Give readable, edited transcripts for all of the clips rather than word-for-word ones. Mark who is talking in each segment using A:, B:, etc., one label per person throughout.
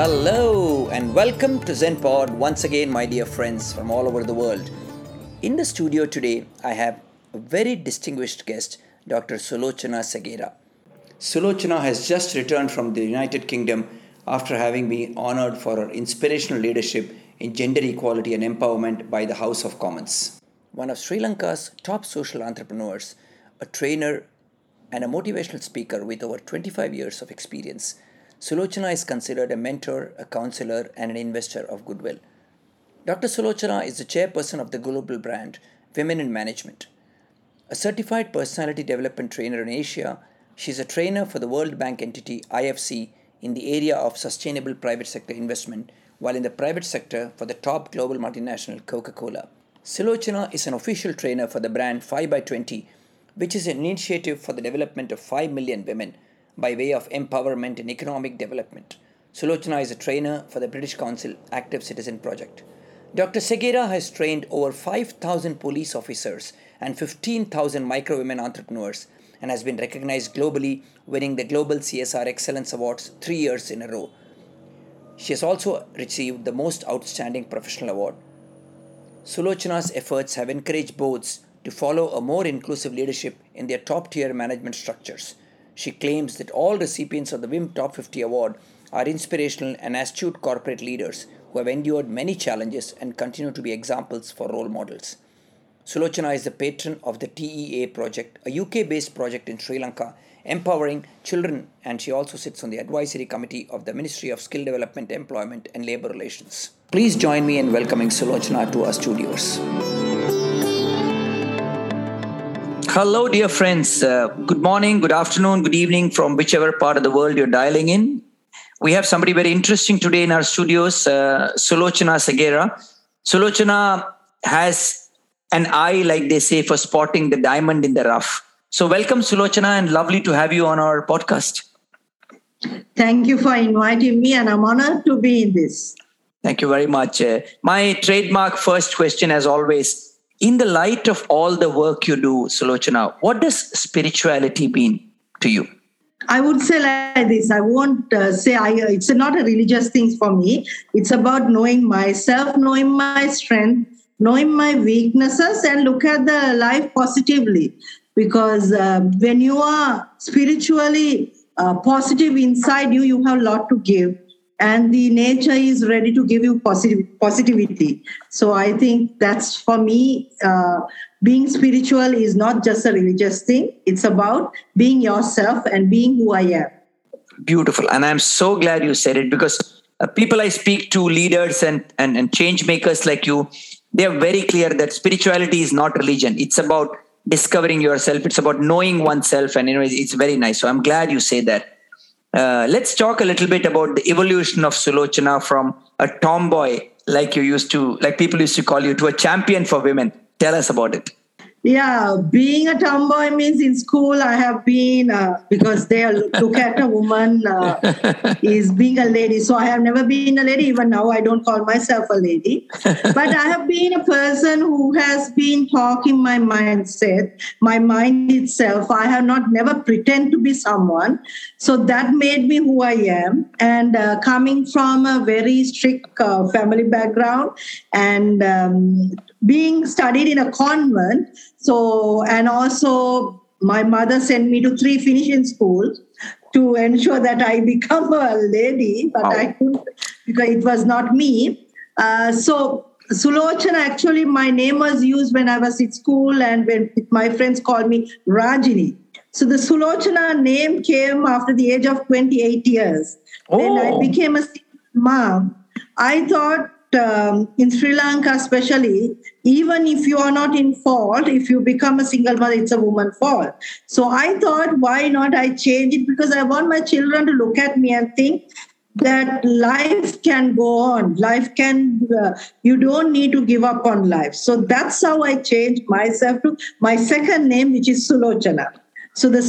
A: Hello and welcome to ZenPod once again, my dear friends from all over the world. In the studio today, I have a very distinguished guest, Dr. Sulochana Segera. Sulochana has just returned from the United Kingdom after having been honored for her inspirational leadership in gender equality and empowerment by the House of Commons. One of Sri Lanka's top social entrepreneurs, a trainer, and a motivational speaker with over 25 years of experience, Sulochana is considered a mentor, a counselor, and an investor of goodwill. Dr. Sulochana is the chairperson of the global brand Women in Management. A certified personality development trainer in Asia, she is a trainer for the World Bank entity IFC in the area of sustainable private sector investment, while in the private sector for the top global multinational Coca-Cola. Sulochana is an official trainer for the brand 5x20, which is an initiative for the development of 5 million women by way of empowerment and economic development. Sulochana is a trainer for the British Council Active Citizen Project. Dr. Segera has trained over 5,000 police officers and 15,000 micro-women entrepreneurs and has been recognized globally, winning the Global CSR Excellence Awards 3 years in a row. She has also received the Most Outstanding Professional Award. Sulochana's efforts have encouraged boards to follow a more inclusive leadership in their top-tier management structures. She claims that all recipients of the WIM Top 50 Award are inspirational and astute corporate leaders who have endured many challenges and continue to be examples for role models. Sulochana is the patron of the TEA project, a UK-based project in Sri Lanka empowering children, and she also sits on the advisory committee of the Ministry of Skill Development, Employment and Labour Relations. Please join me in welcoming Sulochana to our studios. Hello, dear friends. Good morning, good afternoon, good evening from whichever part of the world you're dialing in. We have somebody very interesting today in our studios, Sulochana Segera. Sulochana has an eye, like they say, for spotting the diamond in the rough. So welcome, Sulochana, and lovely to have you on our podcast.
B: Thank you for inviting me, and I'm honored to be in this.
A: Thank you very much. My trademark first question, as always, in the light of all the work you do, Sulochana, what does spirituality mean to you?
B: I would say like this. I won't say it's not a religious thing for me. It's about knowing myself, knowing my strength, knowing my weaknesses, and look at the life positively. Because when you are spiritually positive inside you, you have a lot to give. And the nature is ready to give you positivity. So I think that's, for me, being spiritual is not just a religious thing. It's about being yourself and being who I am.
A: Beautiful. And I'm so glad you said it, because people I speak to, leaders and change makers like you, they are very clear that spirituality is not religion. It's about discovering yourself. It's about knowing oneself. And it's very nice. So I'm glad you say that. Let's talk a little bit about the evolution of Sulochana from a tomboy, like people used to call you, to a champion for women. Tell us about it.
B: Yeah, being a tomboy means in school I have been, because they look at a woman is being a lady. So I have never been a lady. Even now I don't call myself a lady. But I have been a person who has been talking my mindset, my mind itself. I have never pretend to be someone. So that made me who I am. And coming from a very strict family background and being studied in a convent. So, and also my mother sent me to 3 Finnish schools to ensure that I become a lady, but I couldn't because it was not me. So Sulochana, actually my name was used when I was in school and when my friends called me Rajini. So the Sulochana name came after the age of 28 years. When I became a mom, I thought in Sri Lanka especially, even if you are not in fault, if you become a single mother, it's a woman's fault. So I thought, why not I change it? Because I want my children to look at me and think that life can go on. Life can, you don't need to give up on life. So that's how I changed myself to my second name, which is Sulochana. So the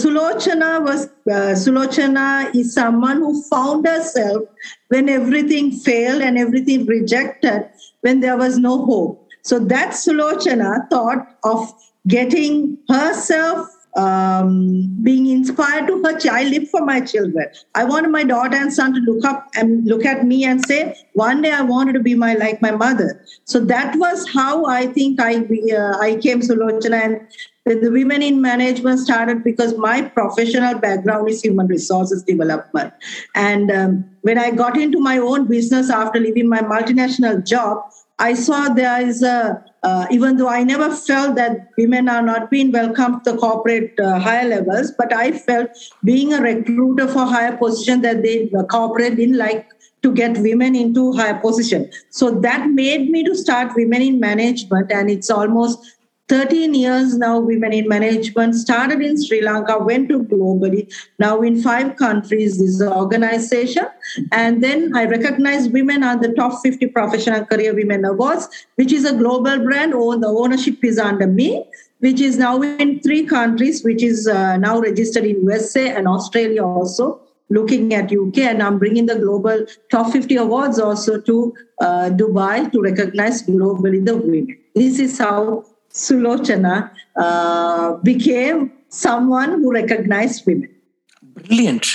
B: Sulochana is someone who found herself when everything failed and everything rejected, when there was no hope. So that Sulochana thought of getting herself being inspired to her child. I live for my children. I wanted my daughter and son to look up and look at me and say, one day I wanted to be like my mother. So that was how I think I came Sulochana. And when the Women in Management started, because my professional background is human resources development. And when I got into my own business after leaving my multinational job, I saw there is even though I never felt that women are not being welcomed to the corporate higher levels, but I felt being a recruiter for higher position that the corporate didn't like to get women into higher position. So that made me to start Women in Management, and it's almost 13 years now. Women in Management started in Sri Lanka, went to globally, now in 5 countries, this organization. And then I recognized women on the top 50 Professional Career Women Awards, which is a global brand. The ownership is under me, which is now in 3 countries, which is now registered in USA and Australia also, looking at UK. And I'm bringing the global top 50 awards also to Dubai to recognize globally the women. This is how Sulochana became someone who recognized women.
A: Brilliant.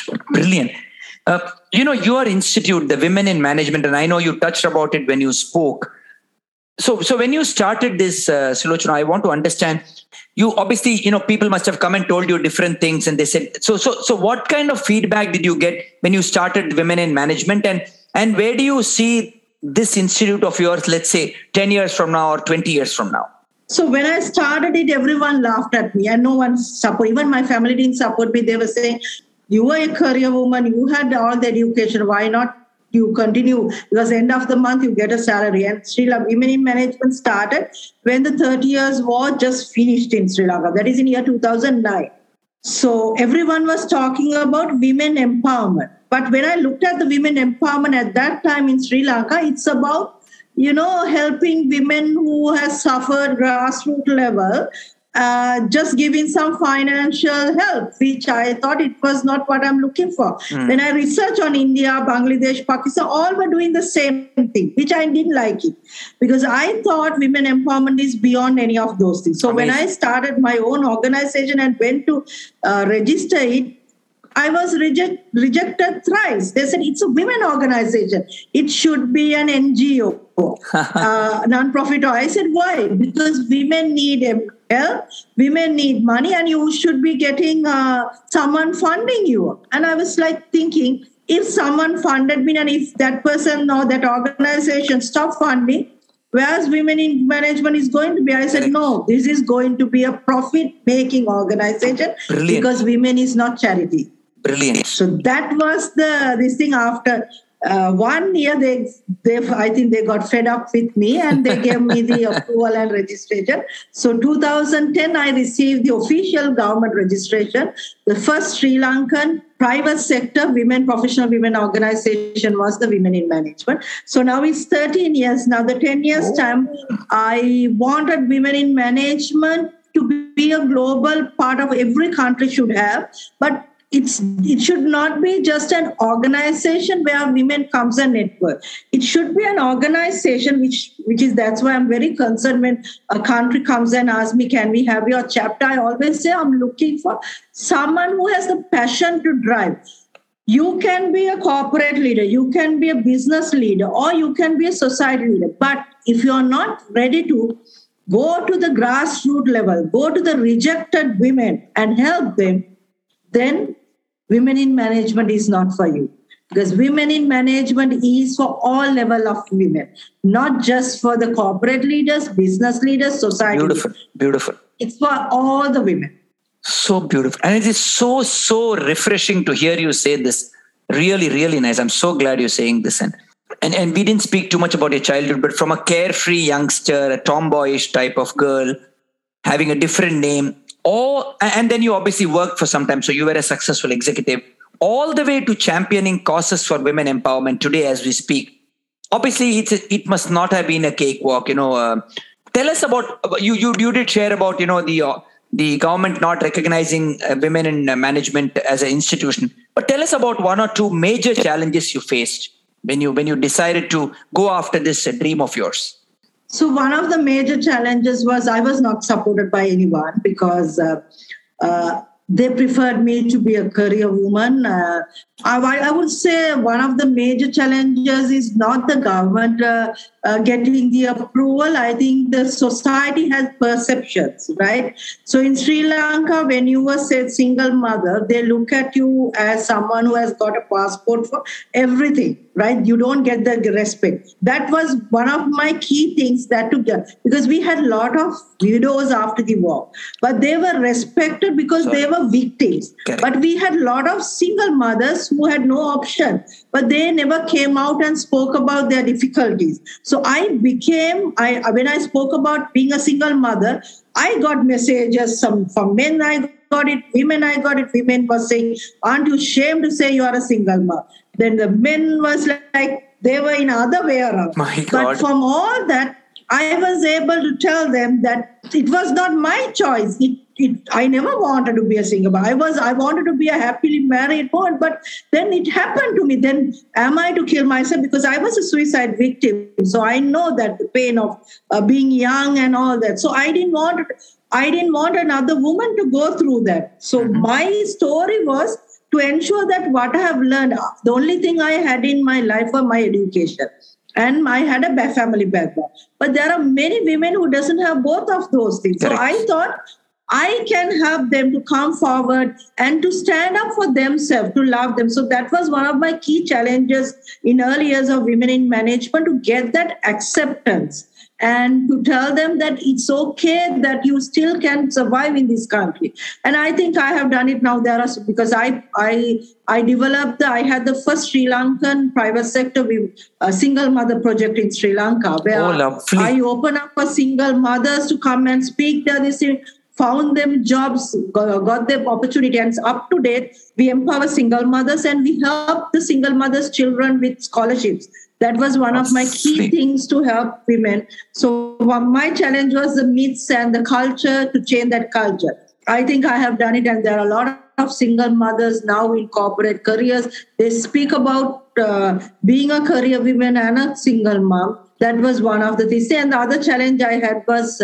A: Your institute, the Women in Management, and I know you touched about it when you spoke. So when you started this, Sulochana, I want to understand, you obviously, people must have come and told you different things, and they said, so what kind of feedback did you get when you started Women in Management, and where do you see this institute of yours, let's say 10 years from now or 20 years from now?
B: So when I started it, everyone laughed at me and no one supported. Even my family didn't support me. They were saying, you were a career woman, you had all the education, why not you continue? Because end of the month, you get a salary. And Sri Lanka Women in Management started when the 30 years war just finished in Sri Lanka. That is in year 2009. So everyone was talking about women empowerment. But when I looked at the women empowerment at that time in Sri Lanka, it's about helping women who has suffered grassroots level, just giving some financial help, which I thought it was not what I'm looking for. When I researched on India, Bangladesh, Pakistan, all were doing the same thing, which I didn't like it, because I thought women empowerment is beyond any of those things. So when I started my own organization and went to register it, I was rejected thrice. They said it's a women organization. It should be an NGO, non-profit. I said, why? Because women need help, women need money, and you should be getting someone funding you. And I was like thinking, if someone funded me and if that person or that organization stopped funding, whereas Women in Management is going to be, I said, no, this is going to be a profit-making organization. Brilliant. Because women is not charity.
A: Brilliant.
B: So that was this thing. After 1 year, I think they got fed up with me and they gave me the approval and registration. So 2010, I received the official government registration. The first Sri Lankan private sector professional women organization was the Women in Management. So now it's 13 years. Now the 10 years time, I wanted Women in Management to be a global part of every country should have, but it should not be just an organization where women comes and network. It should be an organization which is, that's why I'm very concerned when a country comes and asks me, can we have your chapter? I always say I'm looking for someone who has the passion to drive. You can be a corporate leader, you can be a business leader, or you can be a society leader. But if you're not ready to go to the grassroots level, go to the rejected women and help them, then Women in Management is not for you. Because Women in Management is for all level of women, not just for the corporate leaders, business leaders, society.
A: Beautiful.
B: It's for all the women.
A: So beautiful. And it is so refreshing to hear you say this. Really, really nice. I'm so glad you're saying this. And we didn't speak too much about your childhood, but from a carefree youngster, a tomboyish type of girl, having a different name, and then you obviously worked for some time, so you were a successful executive, all the way to championing causes for women empowerment today as we speak. Obviously, it must not have been a cakewalk. Tell us about, you did share about, the government not recognizing women in management as an institution. But tell us about 1 or 2 major challenges you faced when you decided to go after this dream of yours.
B: So one of the major challenges was I was not supported by anyone because they preferred me to be a career woman. I would say one of the major challenges is not the government getting the approval. I think the society has perceptions, right? So in Sri Lanka, when you were said single mother, they look at you as someone who has got a passport for everything, right? You don't get the respect. That was one of my key things that took that, because we had a lot of widows after the war, but they were respected because they were victims.
A: Correct.
B: But we had a lot of single mothers who had no option, but they never came out and spoke about their difficulties. So when I spoke about being a single mother, I got messages from men, I got it, women, I got it. Women were saying, aren't you ashamed to say you are a single mother? Then the men was like, they were in other way around.
A: My God.
B: But from all that, I was able to tell them that it was not my choice. I never wanted to be a single mother. I wanted to be a happily married woman, but then it happened to me. Then am I to kill myself? Because I was a suicide victim. So I know that the pain of being young and all that. So I didn't want another woman to go through that. So my story was to ensure that what I have learned, the only thing I had in my life was my education. And I had a family background. But there are many women who doesn't have both of those things.
A: Correct.
B: So I thought I can help them to come forward and to stand up for themselves, to love them. So that was one of my key challenges in early years of women in management, to get that acceptance and to tell them that it's okay, that you still can survive in this country. And I think I have done it now. Because I developed, I had the first Sri Lankan private sector single mother project in Sri Lanka, where I open up for single mothers to come and speak there. This found them jobs, got them opportunity, and up to date, we empower single mothers and we help the single mothers' children with scholarships. That was one of my key things to help women. So my challenge was the myths and the culture, to change that culture. I think I have done it, and there are a lot of single mothers now in corporate careers. They speak about being a career woman and a single mom. That was one of the things. And the other challenge I had was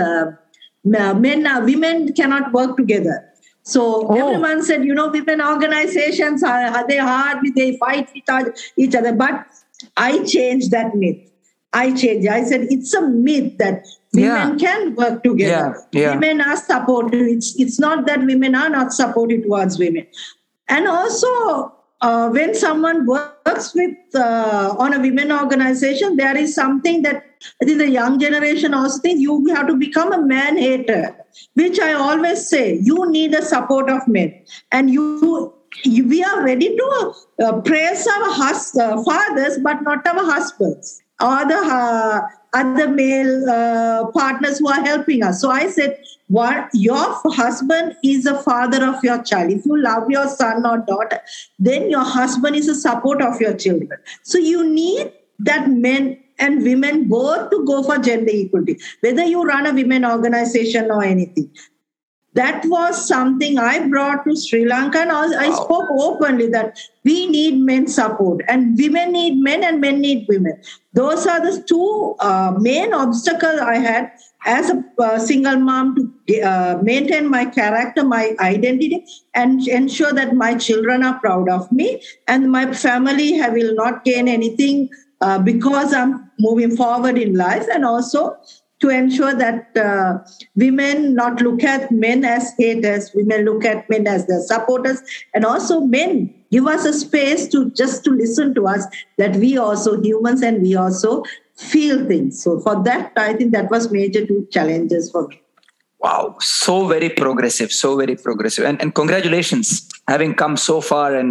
B: women cannot work together. So everyone said, women organizations, are they hard? They fight with each other. But I changed that myth. I said, it's a myth that women can work together. Women are supportive. It's not that women are not supportive towards women. And also, when someone works with on a women organization, there is something that I think the young generation also thinks, you have to become a man hater, which I always say, you need the support of men. And we are ready to praise our fathers, but not our husbands or the other male partners who are helping us. So I said, your husband is the father of your child. If you love your son or daughter, then your husband is the support of your children. So you need that men and women both to go for gender equality, whether you run a women organization or anything. That was something I brought to Sri Lanka, and I spoke openly that we need men's support, and women need men and men need women. Those are the two main obstacles I had as a single mom to maintain my character, my identity, and ensure that my children are proud of me and my family will not gain anything because I'm moving forward in life, and also to ensure that women not look at men as haters, women look at men as their supporters, and also men give us a space to listen to us, that we also humans and we also feel things. So for that, I think that was major two challenges for me.
A: Wow, so very progressive. And congratulations, having come so far. And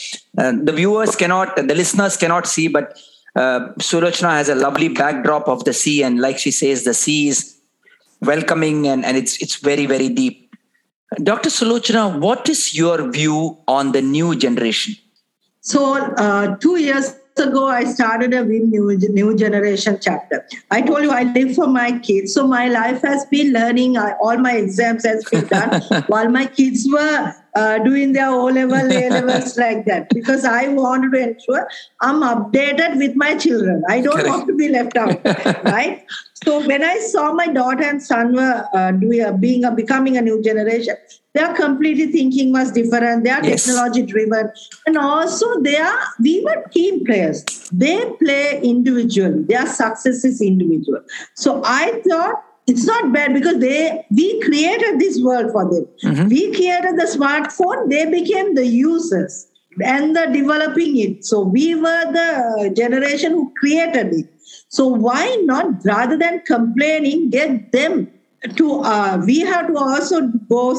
A: the listeners cannot see, but Sulochana has a lovely backdrop of the sea, and like she says, the sea is welcoming and it's very, very deep. Dr. Sulochana, what is your view on the new generation?
B: So 2 years ago, I started a new generation chapter. I told you I live for my kids. So my life has been learning. All my exams has been done while my kids were doing their O-level, A-levels like that. Because I wanted to ensure I'm updated with my children. I don't want to be left out, right? So when I saw my daughter and son were becoming a new generation, their completely thinking was different. They are technology driven, and also we were team players. They play individually. Their success is individual. So I thought it's not bad because we created this world for them. Mm-hmm. We created the smartphone. They became the users and the developing it. So we were the generation who created it. So why not, rather than complaining, get them to, we have to also go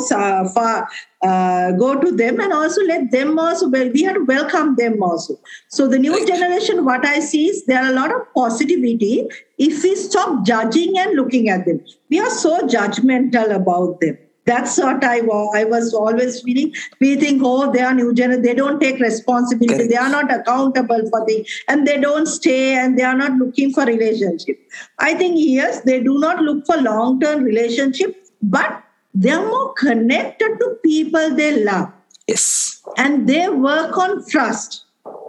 B: to them and also let them also, we have to welcome them also. So the new generation, what I see is there are a lot of positivity if we stop judging and looking at them. We are so judgmental about them. That's what I was always feeling. We think, they are new generation. They don't take responsibility. Correct. They are not accountable for things. And they don't stay and they are not looking for relationship. I think, yes, they do not look for long-term relationship, but they are more connected to people they love.
A: Yes.
B: And they work on trust.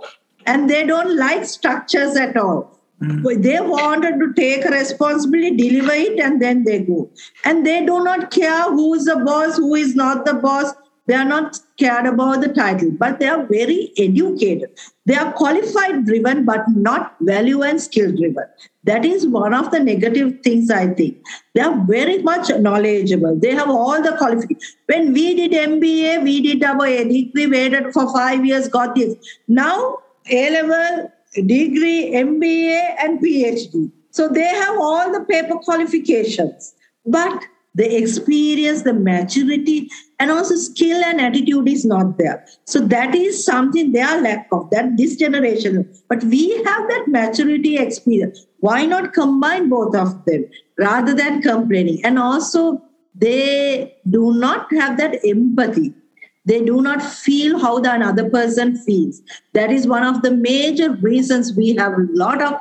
B: And they don't like structures at all. Mm. They wanted to take responsibility, deliver it, and then they go. And they do not care who is the boss, who is not the boss. They are not scared about the title, but they are very educated. They are qualified driven, but not value and skill driven. That is one of the negative things, I think. They are very much knowledgeable. They have all the qualifications. When we did MBA, we did our degree, waited for 5 years, got this. Now, A-level, degree, MBA, and PhD. So they have all the paper qualifications, but the experience, the maturity, and also skill and attitude is not there. So that is something they are lack of, that this generation. But we have that maturity experience. Why not combine both of them rather than complaining? And also they do not have that empathy. They do not feel how the another person feels. That is one of the major reasons we have a lot of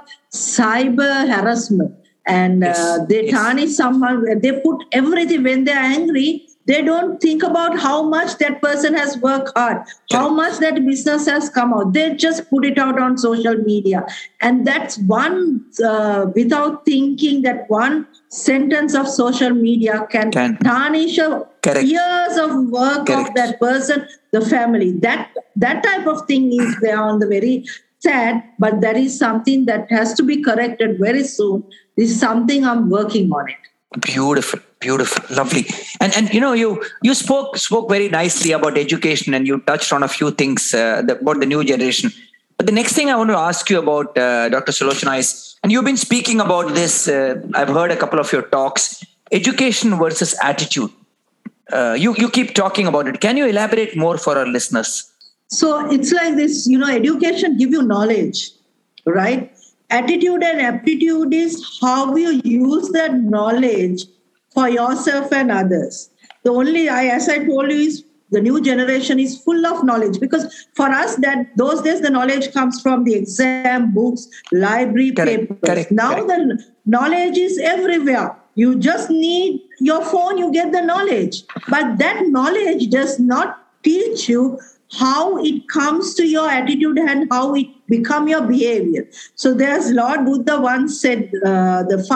B: cyber harassment. And they tarnish someone. They put everything when they're angry. They don't think about how much that person has worked hard, how much that business has come out. They just put it out on social media. And that's one, without thinking, that one sentence of social media can tarnish years of work of that person, the family. That type of thing is there on the very sad, but that is something that has to be corrected very soon. This is something I'm working on it.
A: Beautiful, lovely. And you spoke very nicely about education, and you touched on a few things about the new generation. But the next thing I want to ask you about, Dr. Sulochana, is, and you've been speaking about this, I've heard a couple of your talks, education versus attitude. You keep talking about it. Can you elaborate more for our listeners?
B: So it's like this, education gives you knowledge, right? Attitude and aptitude is how you use that knowledge for yourself and others. The only, as I told you, is the new generation is full of knowledge, because for us, that those days the knowledge comes from the exam, books, library, papers. Now the knowledge is everywhere. You just need your phone, you get the knowledge. But that knowledge does not teach you how it comes to your attitude and how it become your behavior. So there's Lord Buddha once said the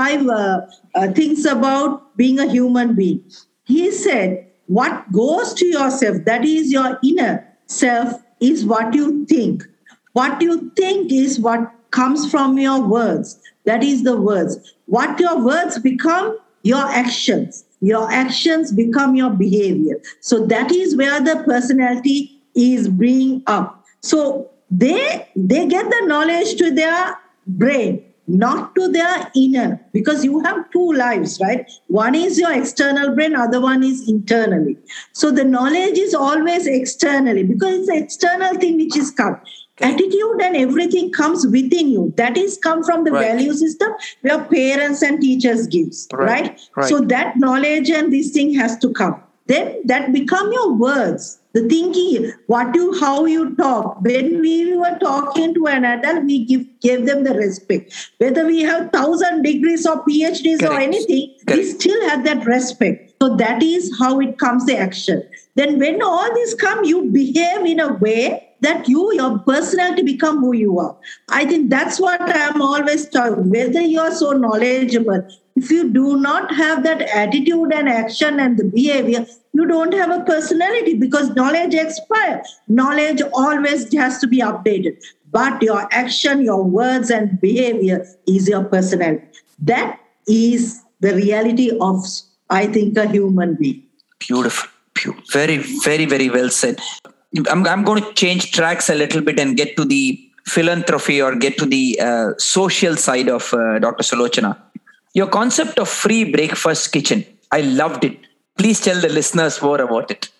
B: 5 things about being a human being. He said, what goes to yourself, that is your inner self, is what you think. What you think is what comes from your words. That is the words. What your words become, your actions. Your actions become your behavior. So that is where the personality is bringing up. So they get the knowledge to their brain, not to their inner, because you have 2 lives, right? One is your external brain, other one is internally. So the knowledge is always externally, because it's the external thing which is come. Attitude and everything comes within you. That is come from the value system where parents and teachers gives, right? So that knowledge and this thing has to come. Then that become your words. The thinking, how you talk. When we were talking to an adult, we gave them the respect. Whether we have 1,000 degrees or PhDs or anything, we still have that respect. So that is how it comes the action. Then when all this come, you behave in a way that your personality become who you are. I think that's what I'm always talking. Whether you are so knowledgeable, if you do not have that attitude and action and the behavior, you don't have a personality, because knowledge expires. Knowledge always has to be updated. But your action, your words and behavior is your personality. That is the reality of, I think, a human being.
A: Beautiful. Very, very, very well said. I'm going to change tracks a little bit and get to the philanthropy or get to the social side of Dr. Sulochana. Your concept of free breakfast kitchen, I loved it. Please tell the listeners more about it.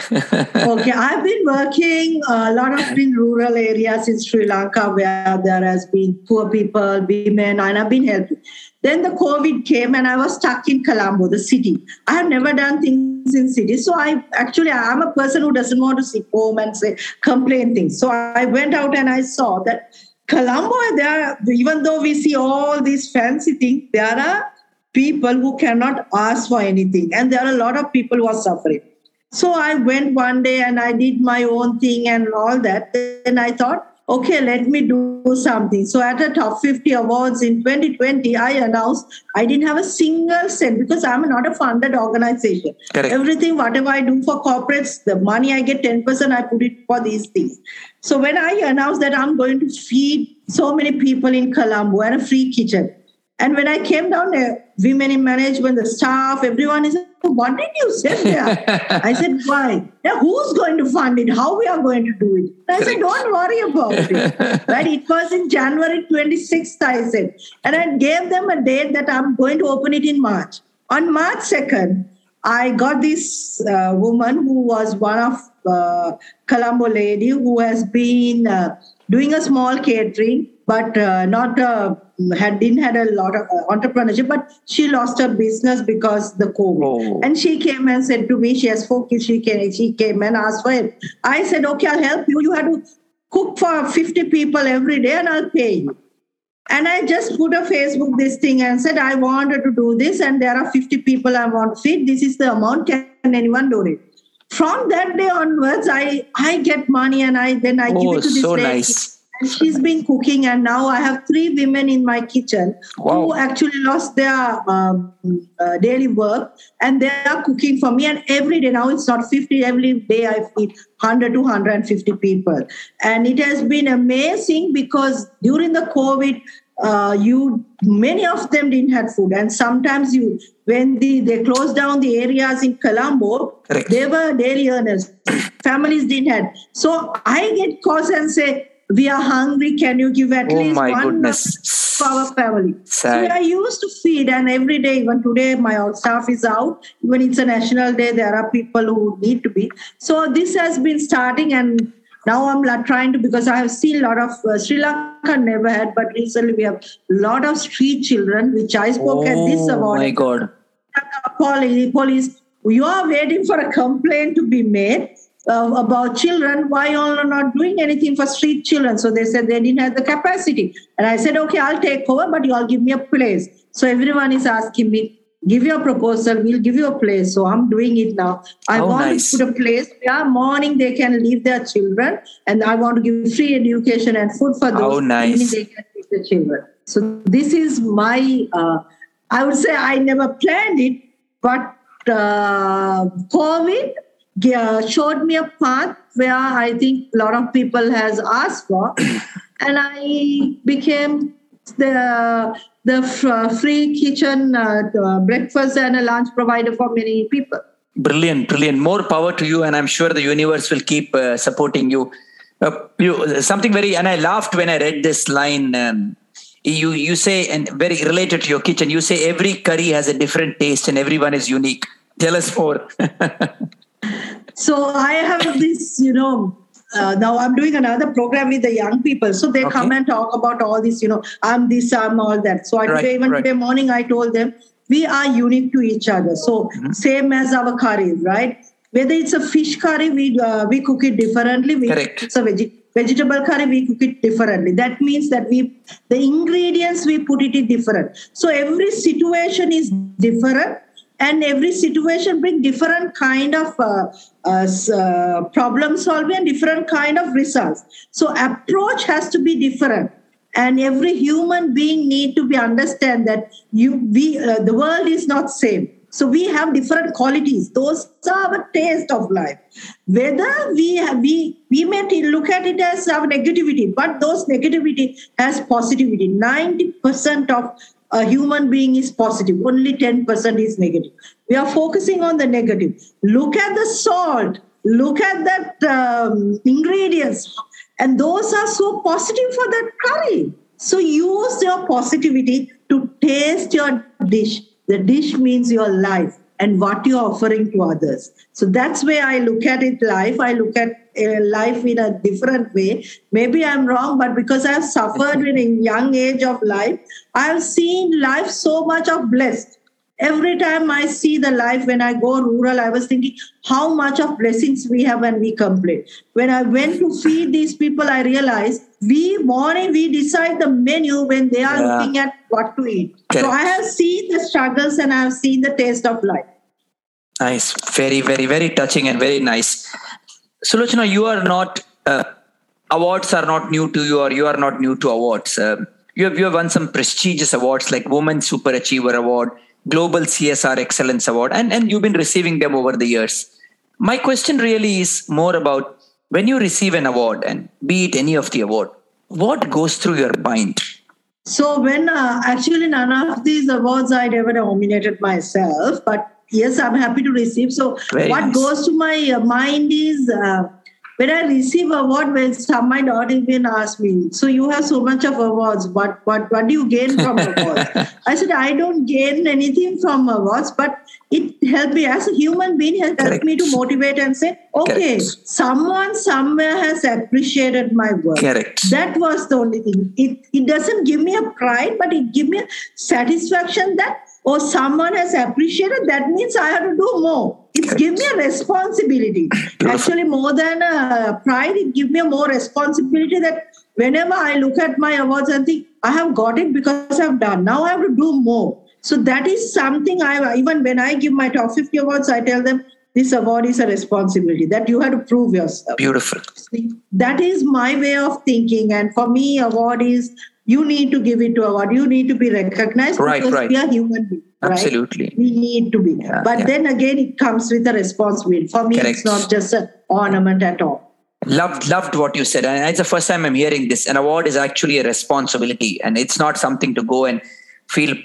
B: Okay, I've been working a lot of in rural areas in Sri Lanka where there has been poor people, women, and I've been helping. Then the COVID came and I was stuck in Colombo, the city. I have never done things in cities. So I'm a person who doesn't want to sit home and complain things. So I went out and I saw that Colombo, even though we see all these fancy things, there are people who cannot ask for anything. And there are a lot of people who are suffering. So I went one day and I did my own thing and all that. Then I thought, okay, let me do something. So at the Top 50 Awards in 2020, I announced I didn't have a single cent because I'm not a funded organization.
A: Correct.
B: Everything, whatever I do for corporates, the money I get, 10%, I put it for these things. So when I announced that I'm going to feed so many people in Colombo and a free kitchen, and when I came down there, women in management, the staff, everyone is like, what did you say there? I said, why? Now, who's going to fund it? How we are going to do it? And I said, don't worry about it. Right? It was in January 26th, I said. And I gave them a date that I'm going to open it in March. On March 2nd, I got this woman who was one of Colombo lady who has been doing a small catering, but didn't had a lot of entrepreneurship, but she lost her business because the COVID.
A: Oh.
B: And she came and said to me, she has 4 kids, she came and asked for it. I said, okay, I'll help you. You have to cook for 50 people every day and I'll pay you. And I just put a Facebook this thing and said, I wanted to do this and there are 50 people I want to feed. This is the amount. Can anyone donate? From that day onwards, I get money and I give it to this
A: so
B: lady.
A: Nice.
B: And she's been cooking, and now I have 3 women in my kitchen who actually lost their daily work, and they are cooking for me. And every day now it's not 50. Every day I feed 100 to 150 people, and it has been amazing because during the COVID, many of them didn't have food, and sometimes when they closed down the areas in Colombo,
A: Correct.
B: They were daily earners. Families didn't have. So I get calls and say, we are hungry. Can you give at least one for our family?
A: Sad.
B: So I used to feed, and every day, even today, my staff is out. When it's a national day, there are people who need to be. So this has been starting, and now I'm trying to, because I have seen a lot of Sri Lanka never had, but recently we have a lot of street children, which I spoke at this award.
A: Oh my God.
B: Police, you are waiting for a complaint to be made about children. Why you all are not doing anything for street children? So they said they didn't have the capacity. And I said, okay, I'll take over, but you all give me a place. So everyone is asking me, give you a proposal, we'll give you a place. So I'm doing it now. I want to put a place where morning they can leave their children, and I want to give free education and food for those. Evening they can teach the children. So this is my, I would say I never planned it, but COVID showed me a path where I think a lot of people has asked for, and I became the free kitchen, breakfast and a lunch provider for many people.
A: Brilliant. More power to you, and I'm sure the universe will keep supporting you. Something very, and I laughed when I read this line. You say, and very related to your kitchen, you say every curry has a different taste and everyone is unique. Tell us more.
B: So I have this, now I'm doing another program with the young people. So they come and talk about all this, I'm this, I'm all that. So today morning, I told them, we are unique to each other. So same as our curries, right? Whether it's a fish curry, we cook it differently.
A: Correct.
B: It's a vegetable curry, we cook it differently. That means that the ingredients we put it is different. So every situation is different, and every situation brings different kind of problem solving and different kind of results. So approach has to be different. And every human being need to be understand that the world is not same. So we have different qualities. Those are our taste of life. Whether we may look at it as our negativity, but those negativity has positivity. 90% of a human being is positive. Only 10% is negative. We are focusing on the negative. Look at the salt. Look at that ingredients. And those are so positive for that curry. So use your positivity to taste your dish. The dish means your life and what you're offering to others. So that's where I look at it life. I look at life in a different way. Maybe I'm wrong, but because I've suffered in a young age of life, I've seen life so much of blessed. Every time I see the life, when I go rural, I was thinking how much of blessings we have when we complain. When I went to feed these people, I realized we decide the menu when they are looking at what to eat.
A: Correct.
B: So I have seen the struggles and I have seen the taste of life.
A: Nice. Very, very, very touching and very nice. Sulochana, you are not, awards are not new to you, or you are not new to awards. You have won some prestigious awards like Women Super Achiever Award, Global CSR Excellence Award, and you've been receiving them over the years. My question really is more about when you receive an award, and be it any of the award, what goes through your mind?
B: So when actually none of these awards I'd ever nominated myself, but yes, I'm happy to receive. So
A: Very
B: what
A: nice.
B: goes to my mind is when I receive award, when my daughter even asked me, so you have so much of awards, what do you gain from awards? I said, I don't gain anything from awards, but it helped me as a human being, has helped me to motivate and say, okay, someone somewhere has appreciated my work.
A: Correct.
B: That was the only thing. It doesn't give me a pride, but it gives me a satisfaction that, oh, someone has appreciated, that means I have to do more. It gives me a responsibility. Actually, more than a pride, it gives me a more responsibility that whenever I look at my awards and think, I have got it because I've done. Now I have to do more. So that is something even when I give my top 50 awards, I tell them, this award is a responsibility that you have to prove yourself.
A: Beautiful.
B: See, that is my way of thinking. And for me, award is, you need to give it to award. You need to be recognized because we are human beings.
A: Absolutely.
B: Right? We need to be. Then again, it comes with a responsibility. For me, it's not just an ornament at all.
A: Loved what you said. And it's the first time I'm hearing this. An award is actually a responsibility. And it's not something to go and feel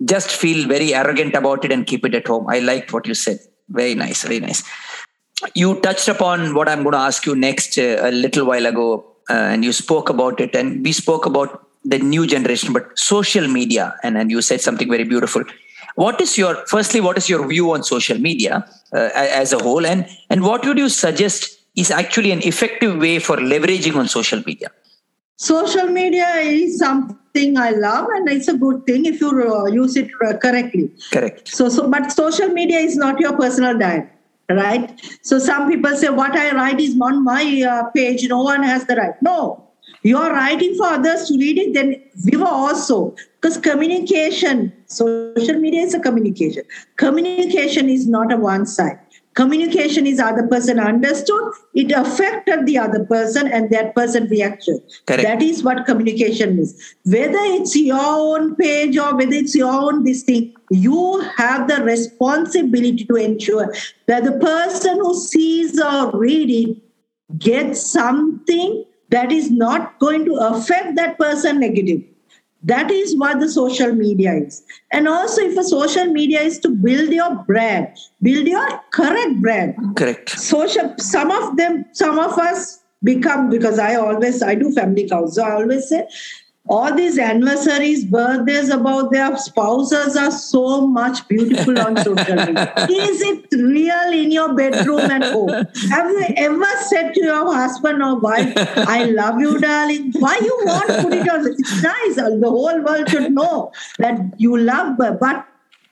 A: very arrogant about it and keep it at home. I liked what you said. Very nice. Very nice. You touched upon what I'm going to ask you next a little while ago. And you spoke about it. And we spoke about the new generation, but social media. And you said something very beautiful. What is your view on social media as a whole? And what would you suggest is actually an effective way for leveraging on social media?
B: Social media is something I love, and it's a good thing if you use it correctly.
A: Correct.
B: But social media is not your personal diary, right? So some people say what I write is on my page. No one has the right. No. You are writing for others to read it, then we were also. Because communication, social media is a communication. Communication is not a one side. Communication is other person understood, it affected the other person and that person reacted.
A: Correct.
B: That is what communication is. Whether it's your own page or whether it's your own this thing, you have the responsibility to ensure that the person who sees or read it gets something that is not going to affect that person negatively. That is what the social media is. And also if a social media is to build your brand, build your correct brand.
A: Correct.
B: Some of us become, because I do family counts. So I always say, all these anniversaries, birthdays about their spouses are so much beautiful on social media. Is it real in your bedroom at home? Have you ever said to your husband or wife, I love you, darling? Why you want to put it on? It's nice. The whole world should know that you love her. But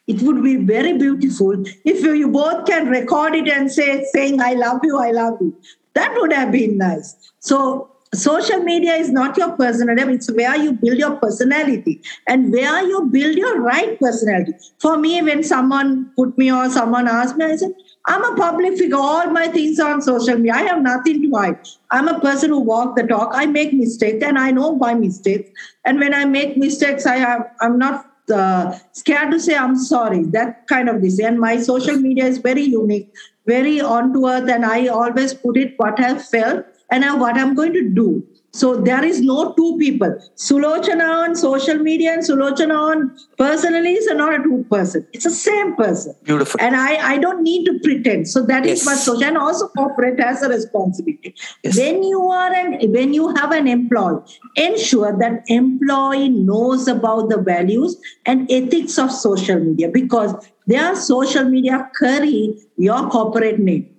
B: it would be very beautiful if you both can record it and saying, I love you, I love you. That would have been nice. So social media is not your personality. It's where you build your personality and where you build your right personality. For me, when someone put me or someone asked me, I said, I'm a public figure. All my things are on social media. I have nothing to hide. I'm a person who walk the talk. I make mistakes and I know my mistakes. And when I make mistakes, I'm not scared to say I'm sorry. That kind of this. And my social media is very unique, very on to earth. And I always put it what I've felt and what I'm going to do. So there is no two people. Sulochana on social media and Sulochana on personally is not a two person. It's the same person.
A: Beautiful.
B: And I don't need to pretend. So that is what social, and also corporate has a responsibility. Yes. When you have an employee, ensure that employee knows about the values and ethics of social media, because their social media carry your corporate name.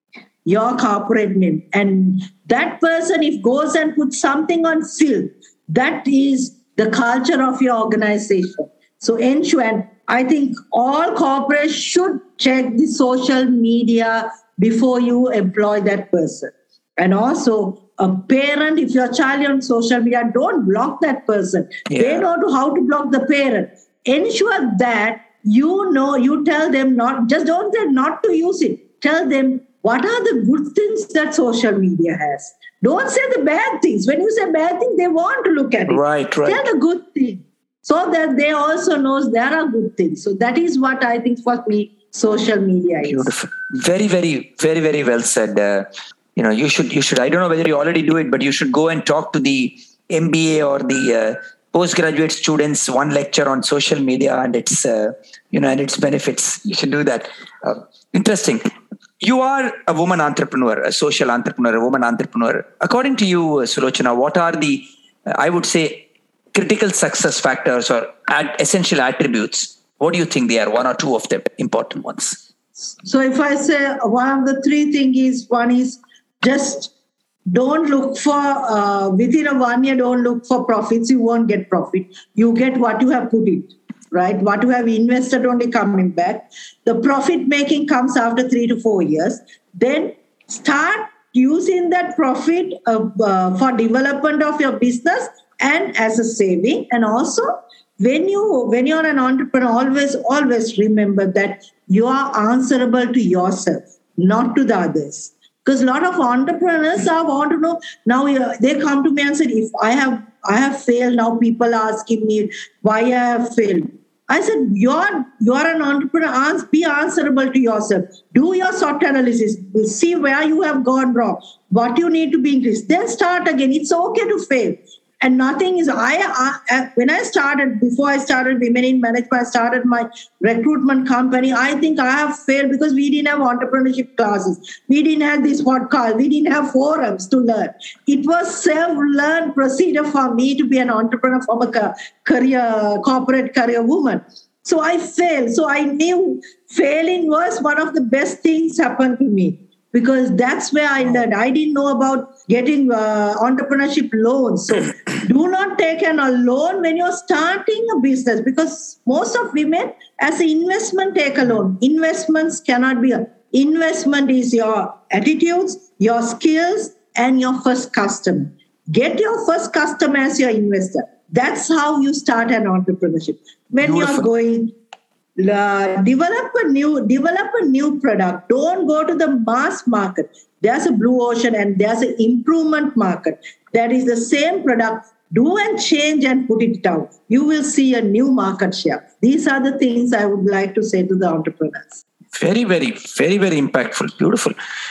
B: And that person, if goes and puts something on film, that is the culture of your organization. So ensure, and I think all corporates should check the social media before you employ that person. And also a parent, if your child is on social media, don't block that person. Yeah. They know how to block the parent. Ensure that you tell them not to use it. Tell them what are the good things that social media has. Don't say the bad things. When you say bad things, they want to look at it.
A: Right.
B: Tell the good thing so that they also knows there are good things. So that is what I think for me social media is.
A: Beautiful. Very, very, very, very well said. You should. I don't know whether you already do it, but you should go and talk to the MBA or the postgraduate students. One lecture on social media and its and its benefits. You should do that. Interesting. You are a woman entrepreneur, a social entrepreneur, a woman entrepreneur. According to you, Sulochana, what are the, I would say, critical success factors or essential attributes? What do you think they are? One or two of them, important ones.
B: So if I say one of the three things is, one is just don't look for, within a 1 year, don't look for profits. You won't get profit. You get what you have put in. Right? What you have invested only coming back. The profit making comes after 3 to 4 years. Then start using that profit for development of your business and as a saving. And also, when you're an entrepreneur, always remember that you are answerable to yourself, not to the others. Because a lot of entrepreneurs want to know, now they come to me and say, if I have failed, now people are asking me why I have failed. I said, you're an entrepreneur. Be answerable to yourself. Do your SWOT analysis. See where you have gone wrong. What you need to be increased. Then start again. It's okay to fail. And nothing is, before I started Women in Management, I started my recruitment company. I think I have failed because we didn't have entrepreneurship classes. We didn't have this podcast. We didn't have forums to learn. It was self-learned procedure for me to be an entrepreneur from a corporate career woman. So I failed. So I knew failing was one of the best things happened to me. Because that's where I learned. I didn't know about getting entrepreneurship loans. So do not take a loan when you're starting a business, because most of women as an investment take a loan. Investments cannot be investment is your attitudes, your skills, and your first customer. Get your first customer as your investor. That's how you start an entrepreneurship. When
A: Beautiful.
B: You're going... develop a new product. Don't go to the mass market. There's a blue ocean and there's an improvement market. That is the same product. Do and change and put it out. You will see a new market share. These are the things I would like to say to the entrepreneurs.
A: Very, very, very, very impactful. Beautiful.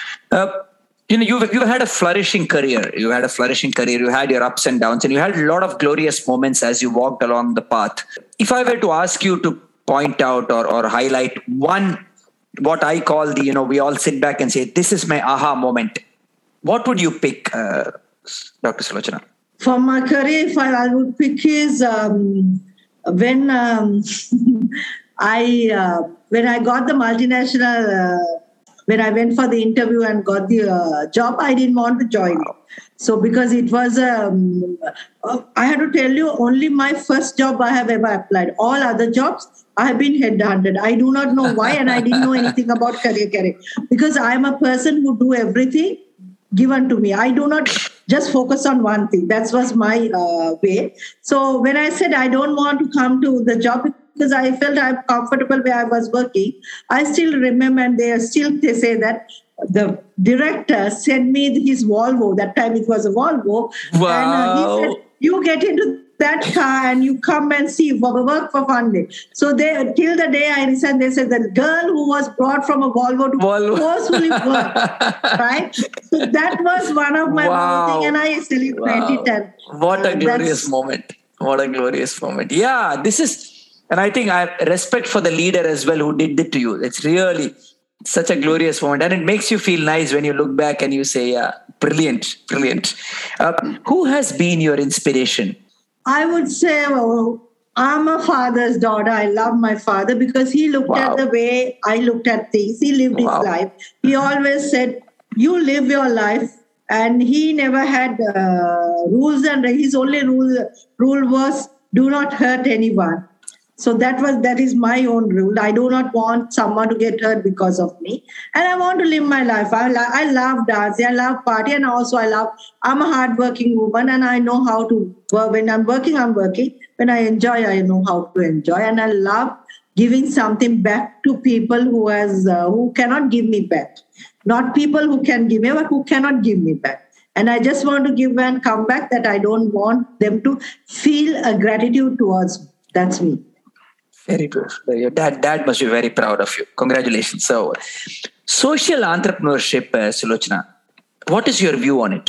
A: You've had a flourishing career. You had your ups and downs, and you had a lot of glorious moments as you walked along the path. If I were to ask you to point out or highlight one, what I call we all sit back and say, this is my aha moment. What would you pick, Dr. Sulochana?
B: For my career, if I would pick is when I got the multinational, when I went for the interview and got the job, I didn't want to join it. So because it was, I had to tell you, only my first job I have ever applied. All other jobs, I have been headhunted. I do not know why, and I didn't know anything about career because I am a person who do everything given to me. I do not just focus on one thing. That was my way. So when I said I don't want to come to the job because I felt I'm comfortable where I was working, I still remember, and they say that the director sent me his Volvo. That time it was a Volvo.
A: Wow.
B: And he said, you get into that car and you come and see work for fun day. So they, till the day I resigned, they said the girl who was brought from a Volvo to forcefully work, right? So that was one of my thing, and I celebrated it.
A: What a glorious moment. What a glorious moment. Yeah, this is, and I think I have respect for the leader as well who did it to you. It's really such a glorious moment, and it makes you feel nice when you look back and you say, yeah, brilliant. Who has been your inspiration?
B: I would say, I'm a father's daughter. I love my father because he looked at the way I looked at things. He lived his life. He always said, you live your life. And he never had rules, and his only rule was do not hurt anyone. So that is my own rule. I do not want someone to get hurt because of me. And I want to live my life. I love dancing. I love party. And also I'm a hardworking woman, and I know how to work. When I'm working, I'm working. When I enjoy, I know how to enjoy. And I love giving something back to people who cannot give me back. Not people who can give me, but who cannot give me back. And I just want to give and come back that I don't want them to feel a gratitude towards me. That's me.
A: Very beautiful. Your dad must be very proud of you. Congratulations. So, social entrepreneurship, Sulochana, what is your view on it?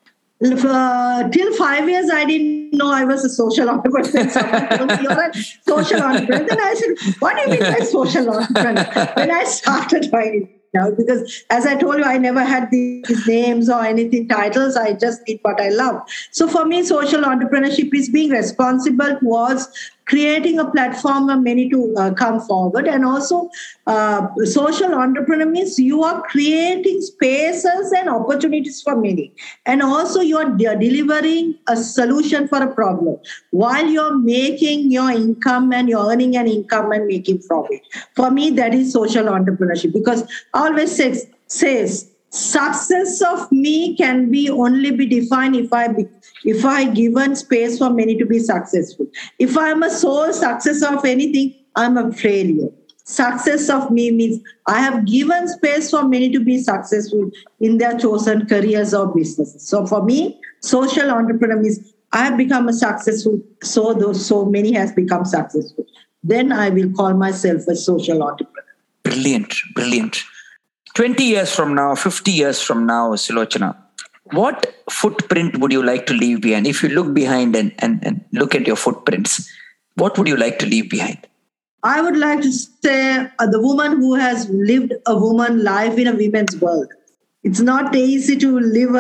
B: Till 5 years, I didn't know I was a social entrepreneur. Someone told me, you're a social entrepreneur. Then I said, what do you mean by social entrepreneur? When I started writing out, because as I told you, I never had these names or anything, titles. I just did what I love. So for me, social entrepreneurship is being responsible towards creating a platform for many to come forward. And also social entrepreneur means you are creating spaces and opportunities for many. And also you are delivering a solution for a problem while you're making your income and you're earning an income and making profit. For me, that is social entrepreneurship, because I always says success of me can only be defined if I given space for many to be successful. If I'm a sole success of anything, I'm a failure. Success of me means I have given space for many to be successful in their chosen careers or businesses. So for me, social entrepreneur means I have become a successful, so many has become successful. Then I will call myself a social entrepreneur.
A: Brilliant. 20 years from now, 50 years from now, Sulochana, what footprint would you like to leave behind? If you look behind and look at your footprints, what would you like to leave behind?
B: I would like to say the woman who has lived a woman life in a women's world. It's not easy to live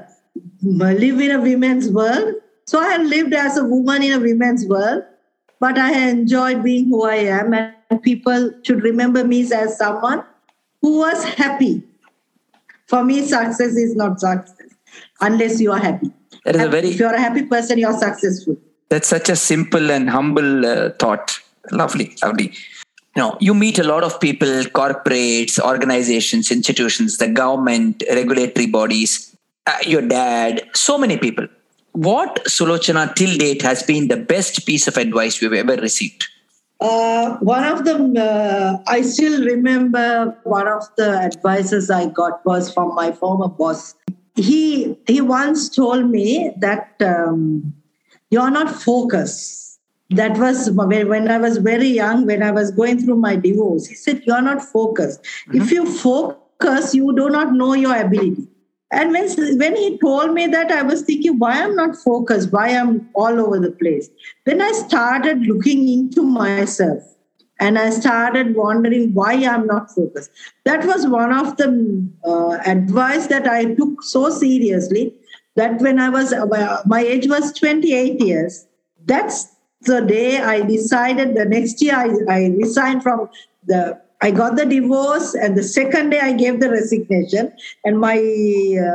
B: in a women's world. So I have lived as a woman in a women's world, but I have enjoyed being who I am, and people should remember me as someone who was happy. For me, success is not success unless you are happy. If you are a happy person, you are successful.
A: That's such a simple and humble thought. Lovely. You meet a lot of people, corporates, organizations, institutions, the government, regulatory bodies, your dad, so many people. What, Sulochana, till date has been the best piece of advice you've ever received?
B: One of them, I still remember one of the advices I got was from my former boss. He once told me that you're not focused. That was when I was very young, when I was going through my divorce. He said, you're not focused. Mm-hmm. If you focus, you do not know your ability. And when he told me that, I was thinking, why I'm not focused, why I'm all over the place. Then I started looking into myself and I started wondering why I'm not focused. That was one of the advice that I took so seriously that when my age was 28 years, that's the day I decided. The next year I resigned from I got the divorce, and the second day I gave the resignation, and my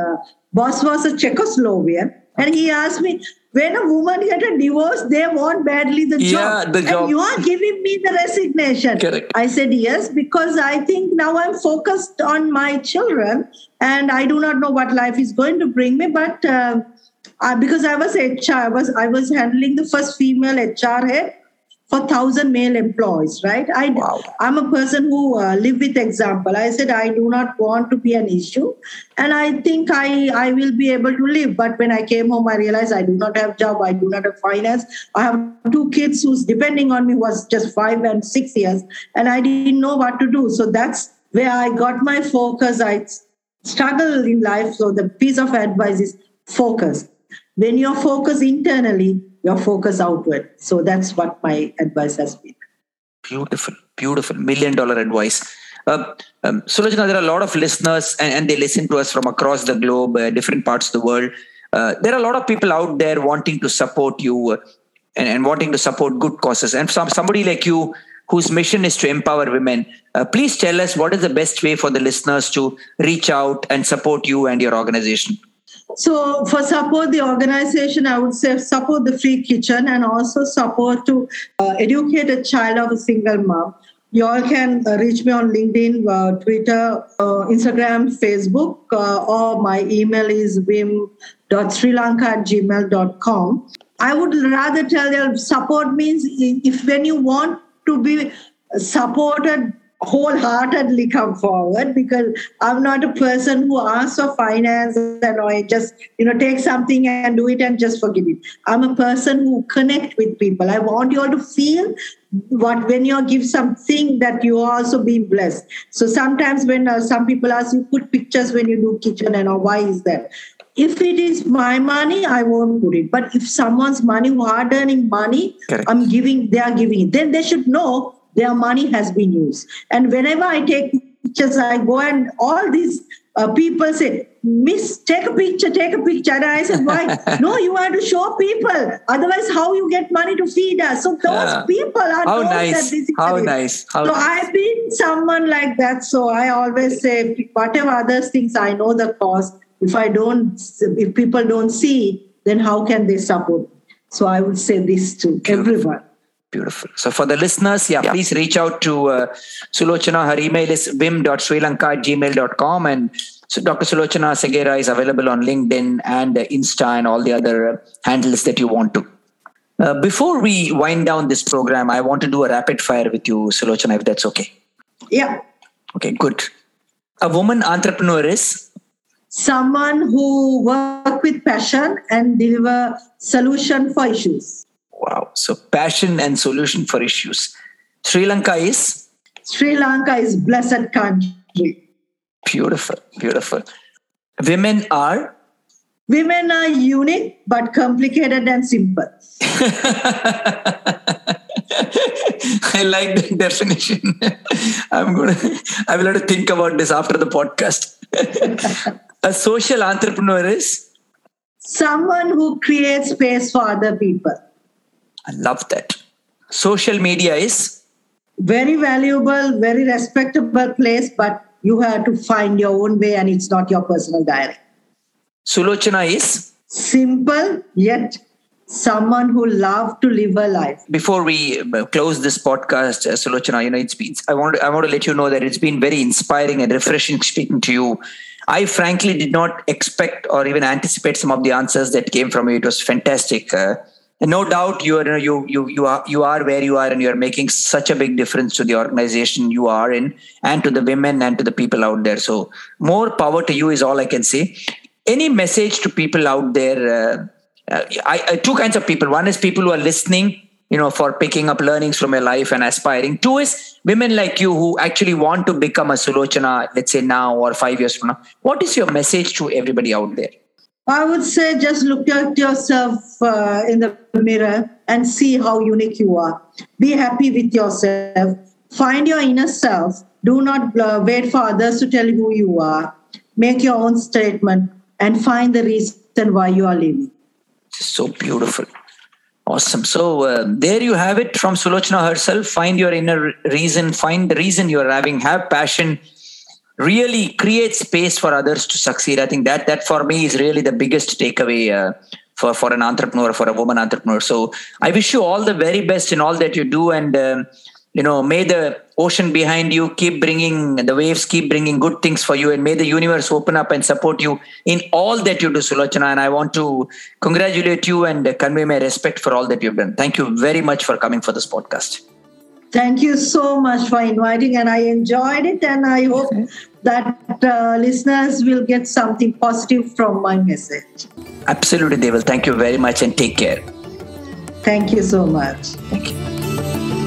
B: boss was a Czechoslovakian, and he asked me, when a woman get a divorce, they want badly the job.
A: Yeah, the job.
B: And you are giving me the resignation.
A: Correct.
B: I said, yes, because I think now I'm focused on my children and I do not know what life is going to bring me. But because I was HR, I was handling the first female HR head for 1,000 male employees, right? I'm a person who live with example. I said, I do not want to be an issue. And I think I will be able to live. But when I came home, I realized I do not have job. I do not have finance. I have 2 kids who's depending on me was just 5 and 6 years. And I didn't know what to do. So that's where I got my focus. I struggle in life. So the piece of advice is focus. When you're focused internally, your focus outward. So that's what my advice has been.
A: Beautiful, beautiful. $1 million advice. Sulochana, there are a lot of listeners and they listen to us from across the globe, different parts of the world. There are a lot of people out there wanting to support you and wanting to support good causes. And somebody like you whose mission is to empower women, please tell us what is the best way for the listeners to reach out and support you and your organization.
B: So for support the organization, I would say support the Free Kitchen and also support to educate a child of a single mom. You all can reach me on LinkedIn, Twitter, Instagram, Facebook, or my email is vim.srilanka@gmail.com. I would rather tell you support means if when you want to be supported, wholeheartedly come forward, because I'm not a person who asks for finance and I just take something and do it and just forget it. I'm a person who connect with people. I want you all to feel when you give something that you are also being blessed. So sometimes when some people ask you put pictures when you do kitchen and why is that? If it is my money, I won't put it. But if someone's money, hard-earning money,
A: correct,
B: they are giving it, then they should know their money has been used. And whenever I take pictures, I go and all these people say, Miss, take a picture. And I said, why? No, you have to show people. Otherwise, how you get money to feed us? So those people are
A: how
B: those
A: nice.
B: That this is
A: how nice. How
B: so
A: nice.
B: I've been someone like that. So I always say, whatever other things, I know the cost. If people don't see, then how can they support? So I would say this to everyone.
A: Beautiful. So for the listeners, please reach out to Sulochana. Her email is vim.srilanka@gmail.com. And so Dr. Sulochana Segera is available on LinkedIn and Insta and all the other handles that you want to. Before we wind down this program, I want to do a rapid fire with you, Sulochana, if that's okay.
B: Yeah.
A: Okay, good. A woman entrepreneur is?
B: Someone who work with passion and deliver solution for issues.
A: Wow. So passion and solution for issues. Sri Lanka is?
B: Sri Lanka is blessed country.
A: Beautiful. Beautiful. Women are?
B: Women are unique but complicated and simple.
A: I like that definition. I will have to think about this after the podcast. A social entrepreneur is?
B: Someone who creates space for other people.
A: I love that. Social media is?
B: Very valuable, very respectable place, but you have to find your own way and it's not your personal diary.
A: Sulochana is?
B: Simple, yet someone who loves to live a life.
A: Before we close this podcast, Sulochana, I want to let you know that it's been very inspiring and refreshing speaking to you. I frankly did not expect or even anticipate some of the answers that came from you. It was fantastic. And no doubt you are where you are and you are making such a big difference to the organization you are in and to the women and to the people out there. So more power to you is all I can say. Any message to people out there? Two kinds of people. One is people who are listening, for picking up learnings from your life and aspiring. Two is women like you who actually want to become a Sulochana, let's say now or 5 years from now. What is your message to everybody out there?
B: I would say just look at yourself in the mirror and see how unique you are. Be happy with yourself. Find your inner self. Do not wait for others to tell you who you are. Make your own statement and find the reason why you are living.
A: So beautiful. Awesome. So there you have it from Sulochana herself. Find your inner reason. Find the reason you are having. Have passion. really create space for others to succeed. I think that for me is really the biggest takeaway for an entrepreneur, for a woman entrepreneur. So I wish you all the very best in all that you do, and may the ocean behind you keep bringing the waves, keep bringing good things for you, and may the universe open up and support you in all that you do, Sulochana. And I want to congratulate you and convey my respect for all that you've done. Thank you very much for coming for this podcast.
B: Thank you so much for inviting, and I enjoyed it, and I hope that listeners will get something positive from my message.
A: Absolutely, they will. Thank you very much and take care.
B: Thank you so much.
A: Thank you.